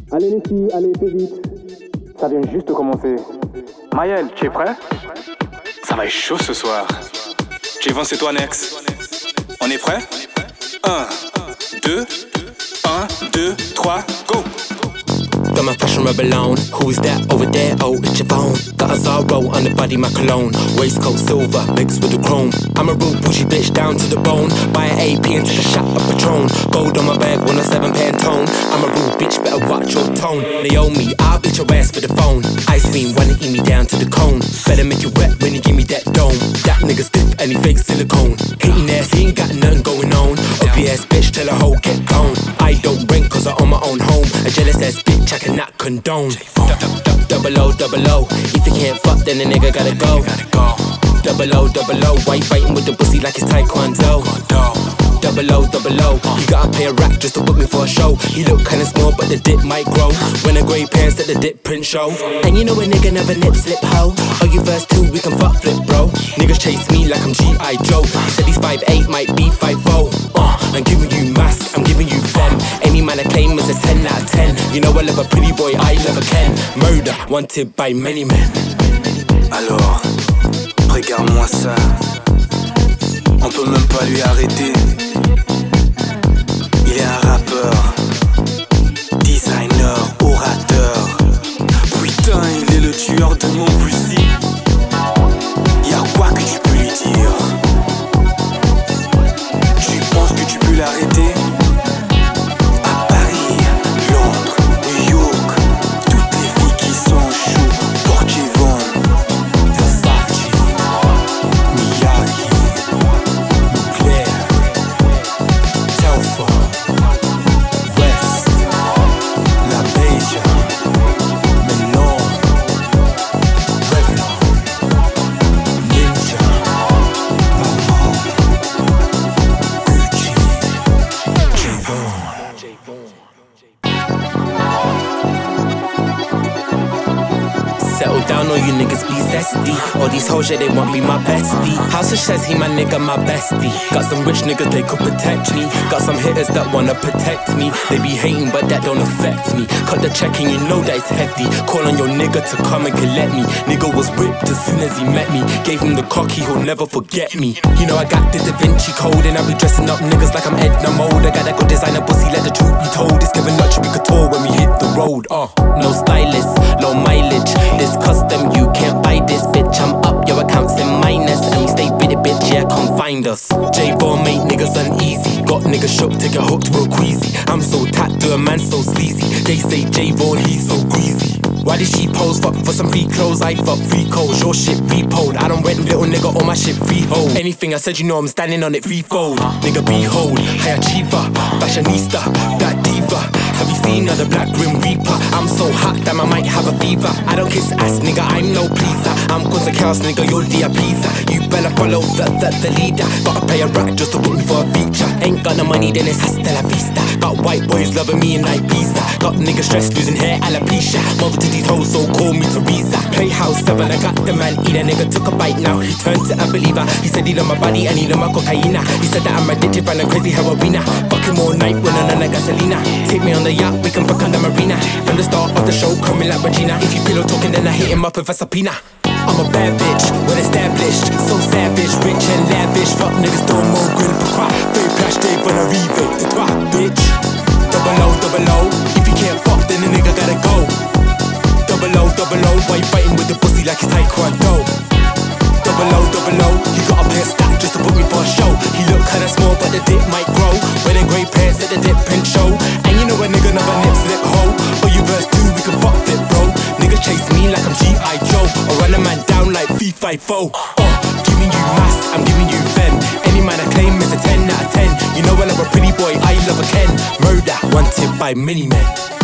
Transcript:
Allez les filles, allez, fais vite. Ça vient juste de commencer. Maël, tu es prêt? Ça va être chaud ce soir. Javon, c'est toi next. On est prêt? 1, 2, 1, 2, 3, go! Got my fashion rebel on. Who is that over there? Oh, it's Javon. Got a Zaro on the body, my cologne. Waistcoat silver, mixed with the chrome. I'm a real bougie bitch down to the bone. Buy an AP and take a shot of Patron. Gold on my bag, 107 Pantone. I'm a real bitch, better watch your tone. Naomi, I'll beat your ass for the phone. Ice beam, wanna eat me down to the cone. Better make you wet when you give me that dome. That nigga stiff and he fake silicone. Hating ass, he ain't got nothing going on. Ugly ass bitch, tell a hoe get gone. I don't rent cause I own my own home. A jealous ass bitch, I cannot condone. Double O, double O. If you can't fuck, then the nigga gotta go. Double O, double O. Why you fighting with the pussy like it's Taekwondo? Double O, double O. You gotta pay a rack just to book me for a show. You look kinda small, but the dick might grow. When the grey pants let the dip print show. And you know a nigga never nip slip hoe. Oh, you verse 2, we can fuck flip, bro. Niggas chase me like I'm G.I. Joe. He said he's 5'8", might be 5'0". I'm giving you mass, I'm giving you femme. Any man I claim is a 10 out of 10. You know I love a pretty boy, I love a Ken. Murder, wanted by many men. Alors, regarde-moi ça. On peut même pas lui arrêter. Il est un rappeur, designer, orateur. Putain, il est le tueur de mon pussy. Y'a quoi que tu peux lui dire? Tu penses que tu peux l'arrêter? À Paris, Londres, New York, toutes les filles qui sont chaudes pour Javon. Versace, Miyagi, Nuclear, Telford, West, La Beja, Melon, Revlon, Ninja, Maman, Gucci, Javon. Settle down, all you niggas be zesty. All these hoes, yeah, they want me my bestie. House of says he my nigga, my bestie. Got some rich niggas, they could protect me. Got some hitters that wanna protect me. They be hating, but that don't affect me. Cut the check and you know that it's hefty. Call on your nigga to come and collect me. Nigga was ripped as soon as he met me. Gave him the cocky, he'll never forget me. You know I got the Da Vinci Code and I be dressing up niggas like I'm Edna Mode. I got that good designer pussy, let the truth be told. It's giving luxury couture when we hit the road. No stylist, low mileage. This custom, you can't buy this, bitch. I'm up, your account's in minus. And we stay with it, bitch, yeah, come find us. J4 make niggas uneasy. Got niggas shook to get hooked real queasy. I'm so tapped to a man so sleazy. They say J4, he's so greasy. Why did she pose? Fuck for some free clothes, I fuck free codes. Your shit repoed. I don't rent little nigga, all my shit freehold. Anything I said, you know I'm standing on it threefold. Nigga behold, high achiever, fashionista, that diva. Have you seen her, the Black Grim Reaper? I'm so hot that I might have a fever. I don't kiss ass, nigga, I'm no pleaser. I'm Gonza Chaos, nigga, you're the pleaser. You better follow the leader. Gotta pay a rack just to book me for a feature. Ain't got no money, then it's hasta la vista. Got white boys loving me and I pizza. Got niggas stressed, losing hair, alopecia. Mother to these hoes, so call me Teresa. Playhouse 7, I got the man eater. Nigga took a bite, now he turned to a believer. He said he love my body and he love my cocaine. He said that I'm addicted and a crazy heroina. Fuck him all night when I'm on a gasolina. Take me on the yacht, we can fuck on the marina. I'm the star of the show, coming like Regina. If you pillow talking, then I hit him up with a subpoena. I'm a bad bitch, well established. So savage, rich and lavish. Fuck niggas, don't more grill pour croire. Fais plage, t'es bon arrivé, c'est toi, bitch. Double O, if you can't fuck, then the nigga gotta go. Double O, why you fighting with the pussy like it's Taekwondo? Double O, you gotta pay a stack just to put me for a show. He look kinda small, but the dick might grow. Wearing grey pants, let the dip print show. And you know a nigga never nip slip hoe. Or you verse 2, we can fuck flip, bro. Niggas chase me like I'm G.I. Joe. Or run a man down like V5-0. Giving you mass, I'm giving you femme. Any man I claim is a 10 out of 10. You know I love a pretty boy, I love a Ken. Murder, wanted by many men.